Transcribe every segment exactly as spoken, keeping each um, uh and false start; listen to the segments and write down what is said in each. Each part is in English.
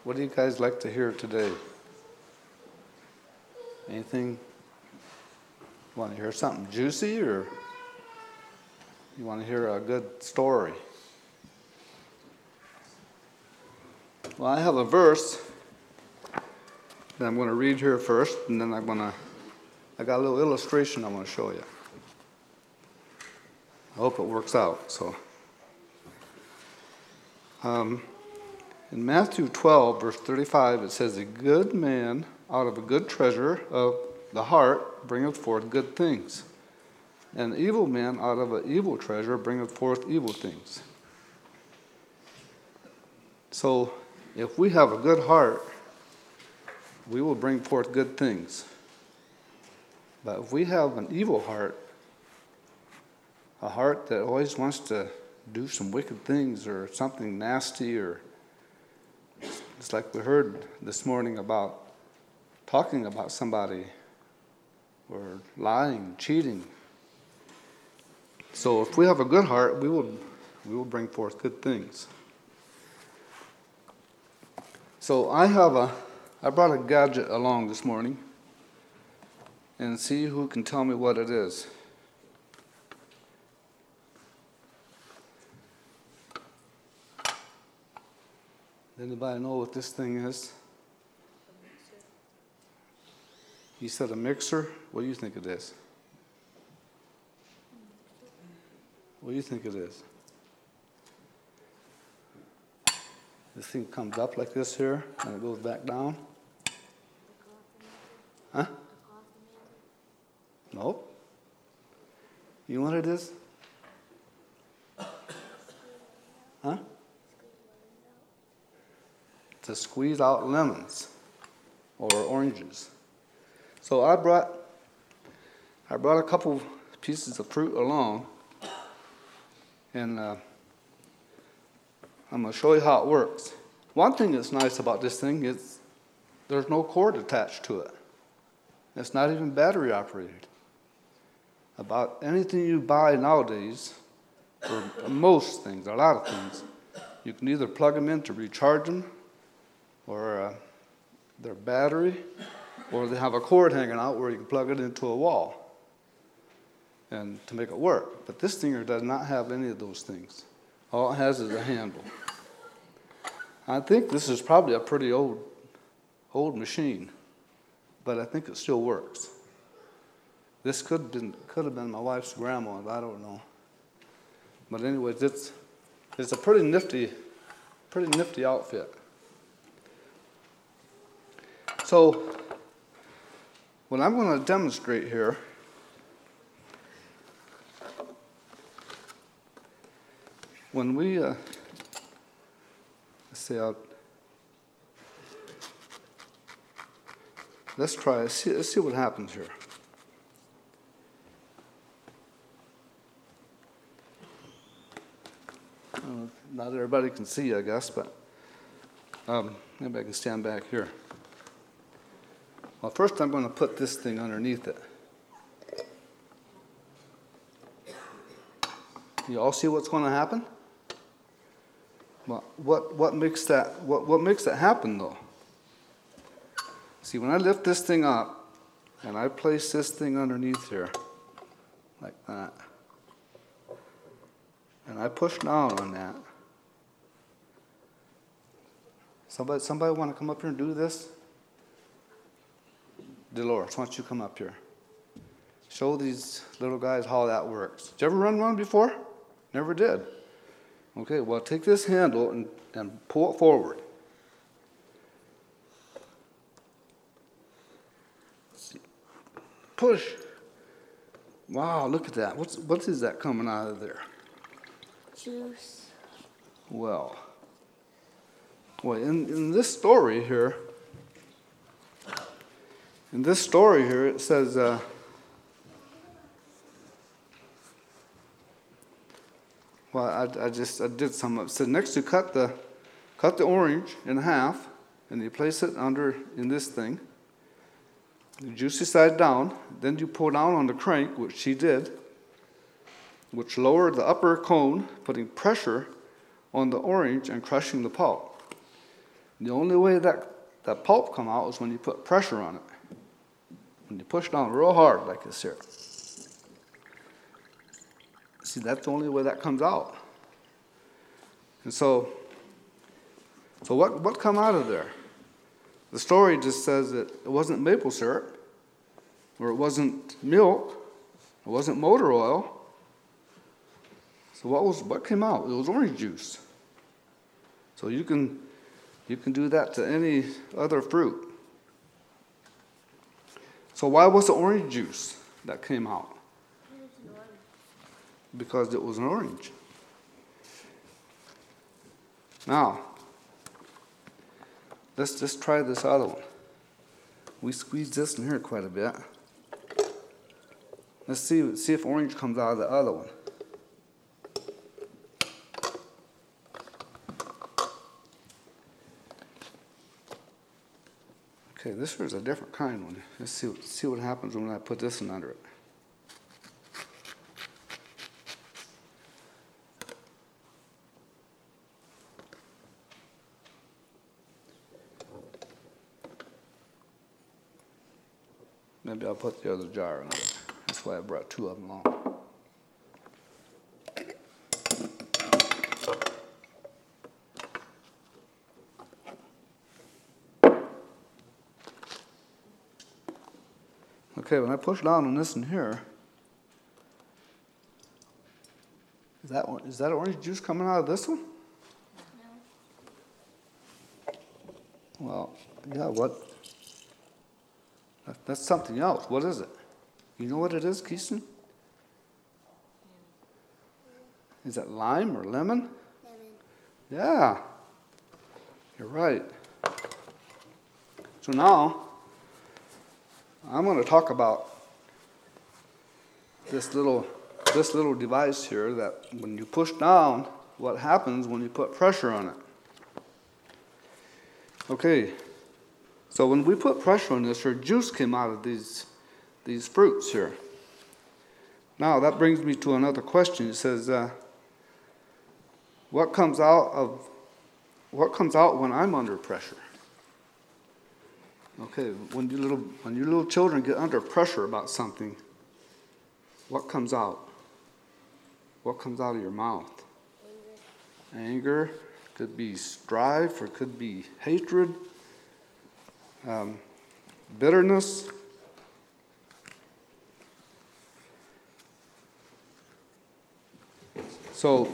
What do you guys like to hear today? Anything? Want to hear something juicy, or you want to hear a good story? Well, I have a verse that I'm going to read here first, and then I'm going to, I got a little illustration I want to show you. I hope it works out. So, um, in Matthew twelve, verse thirty-five, it says, "A good man out of a good treasure of the heart bringeth forth good things, and an evil man out of an evil treasure bringeth forth evil things." So, if we have a good heart, we will bring forth good things. But if we have an evil heart, a heart that always wants to do some wicked things or something nasty, or it's like we heard this morning about talking about somebody or lying, cheating. So if we have a good heart, we will we will bring forth good things. So I have a I brought a gadget along this morning, and see who can tell me what it is. Anybody know what this thing is? You said a mixer? What do you think it is? What do you think it is? This thing comes up like this here, and it goes back down. Huh? Nope. You know what it is? Huh? To squeeze out lemons or oranges. So I brought I brought a couple pieces of fruit along, and uh, I'm going to show you how it works. One thing that's nice about this thing is there's no cord attached to it. It's not even battery operated. About anything you buy nowadays, or most things, a lot of things, you can either plug them in to recharge them, or uh, their battery, or they have a cord hanging out where you can plug it into a wall and to make it work. But this thing does not have any of those things. All it has is a handle. I think this is probably a pretty old old machine, but I think it still works. This could have been could have been my wife's grandma's, I don't know. But anyways, it's it's a pretty nifty, pretty nifty outfit. So, what I'm going to demonstrate here when we, uh, let's see, I'll, let's try, let's see, let's see what happens here. Uh, not everybody can see, I guess, but um, maybe I can stand back here. Well, first I'm going to put this thing underneath it. You all see what's going to happen? Well, what what makes that what what makes that happen though? See, when I lift this thing up and I place this thing underneath here, like that, and I push down on that. Somebody somebody want to come up here and do this? Dolores, why don't you come up here? Show these little guys how that works. Did you ever run one before? Never did. Okay, well, take this handle and, and pull it forward. Push. Wow, look at that. What's what is that coming out of there? Juice. Well, well, in, in this story here, in this story here, it says, uh, well, I, I just I did some. It said next you cut the cut the orange in half, and you place it under in this thing. The juicy side down. Then you pull down on the crank, which she did, which lowered the upper cone, putting pressure on the orange and crushing the pulp. The only way that, that pulp come out is when you put pressure on it. When you push down real hard like this here. See, that's the only way that comes out. And so, so what, what come out of there? The story just says that it wasn't maple syrup, or it wasn't milk, it wasn't motor oil. So what was what came out? It was orange juice. So you can you can do that to any other fruit. So why was it orange juice that came out? Because it was an orange. Now, let's just try this other one. We squeezed this in here quite a bit. Let's see, see if orange comes out of the other one. Okay, this is a different kind one. Let's see, see what happens when I put this one under it. Maybe I'll put the other jar in it. That's why I brought two of them along. Okay, when I push down on this in here, is that one, is that orange juice coming out of this one? No. Well, yeah, what? That, that's something else. What is it? You know what it is, Keiston? Is that lime or lemon? Lemon. Yeah. You're right. So now, I'm going to talk about this little this little device here that when you push down, what happens when you put pressure on it. Okay, so when we put pressure on this, our juice came out of these these fruits here. Now that brings me to another question. It says, uh, what comes out of what comes out when I'm under pressure? Okay, when you little when your little children get under pressure about something, what comes out? What comes out of your mouth? Anger. Anger. Could be strife, or could be hatred, um, bitterness. So,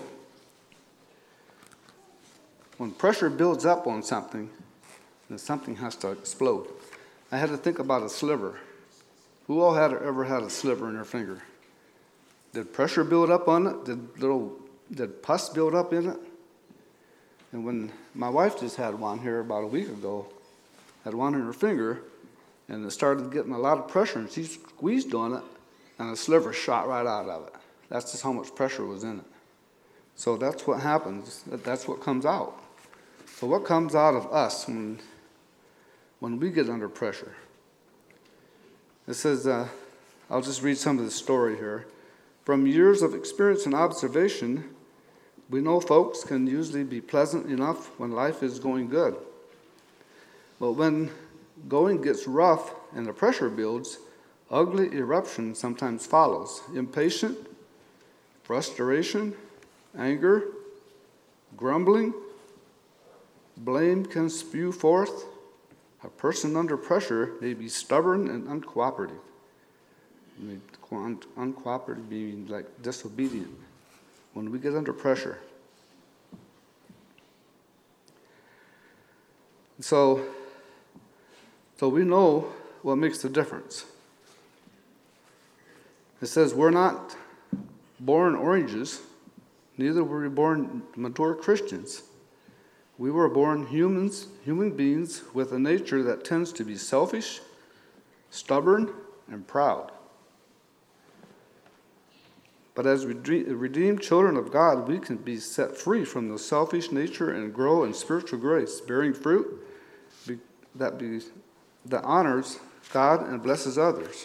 when pressure builds up on something, then something has to explode. I had to think about a sliver. Who all had ever had a sliver in their finger? Did pressure build up on it? Did little did pus build up in it? And when my wife just had one here about a week ago, had one in her finger, and it started getting a lot of pressure, and she squeezed on it, and a sliver shot right out of it. That's just how much pressure was in it. So that's what happens. That's what comes out. So what comes out of us when, when we get under pressure? It says, uh, I'll just read some of the story here. From years of experience and observation, we know folks can usually be pleasant enough when life is going good. But when going gets rough and the pressure builds, ugly eruption sometimes follows. Impatient, frustration, anger, grumbling, blame can spew forth. A person under pressure may be stubborn and uncooperative. I mean, un- uncooperative being like disobedient. When we get under pressure. So, so we know what makes the difference. It says we're not born oranges, neither were we born mature Christians. We were born humans, human beings with a nature that tends to be selfish, stubborn, and proud. But as redeemed children of God, we can be set free from the selfish nature and grow in spiritual grace, bearing fruit that be that honors God and blesses others.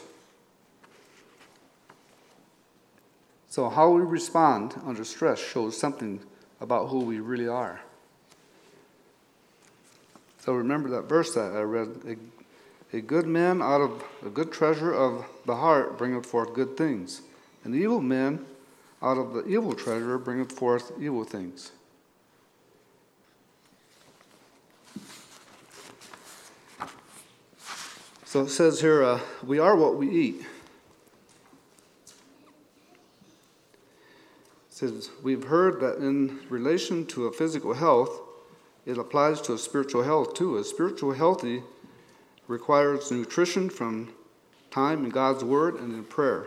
So how we respond under stress shows something about who we really are. So remember that verse that I read. A, a good man out of a good treasure of the heart bringeth forth good things. An evil man out of the evil treasure bringeth forth evil things. So it says here, uh, we are what we eat. It says, we've heard that in relation to a physical health, it applies to a spiritual health too. A spiritual healthy requires nutrition from time in God's Word and in prayer.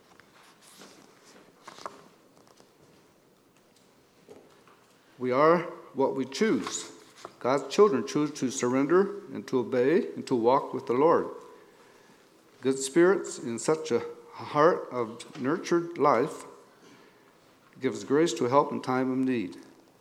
We are what we choose. God's children choose to surrender and to obey and to walk with the Lord. Good spirits in such a heart of nurtured life gives grace to help in time of need.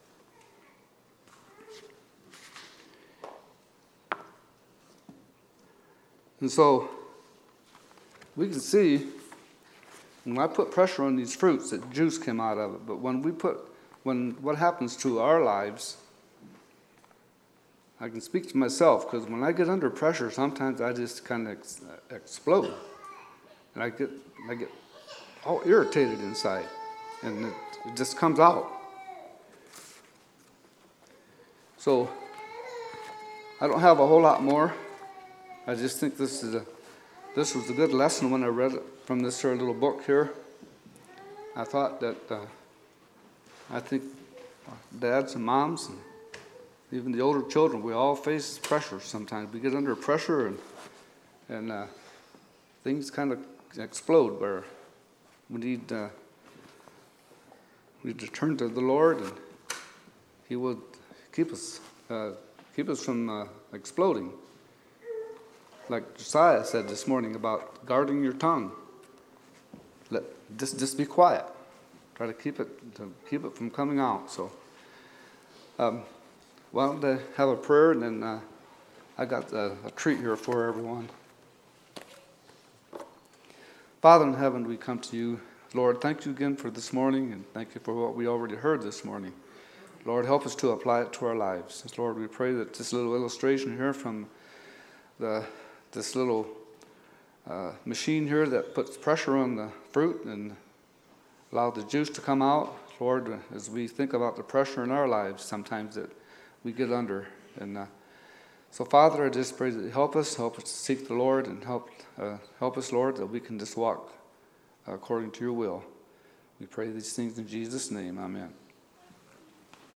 And so we can see when I put pressure on these fruits that juice came out of it. But when we put, when what happens to our lives, I can speak to myself because when I get under pressure, sometimes I just kind of ex- explode, and I get I get all irritated inside, and it, it just comes out. So I don't have a whole lot more. I just think this is a this was a good lesson when I read it from this here little book here. I thought that uh, I think dads and moms and even the older children, we all face pressure sometimes. We get under pressure and and uh, things kind of explode where we need, uh, we need to turn to the Lord and He will keep us uh, keep us from uh, exploding. Like Josiah said this morning about guarding your tongue. Let just just be quiet. Try to keep it to keep it from coming out. So. Um, Why don't they have a prayer, and then uh, I got a, a treat here for everyone. Father in heaven, we come to you. Lord, thank you again for this morning, and thank you for what we already heard this morning. Lord, help us to apply it to our lives. Lord, we pray that this little illustration here from the this little uh, machine here that puts pressure on the fruit and allow the juice to come out, Lord, as we think about the pressure in our lives, sometimes that we get under. And uh, so, Father, I just pray that you help us, help us to seek the Lord, and help uh, help us, Lord, that we can just walk according to your will. We pray these things in Jesus' name. Amen.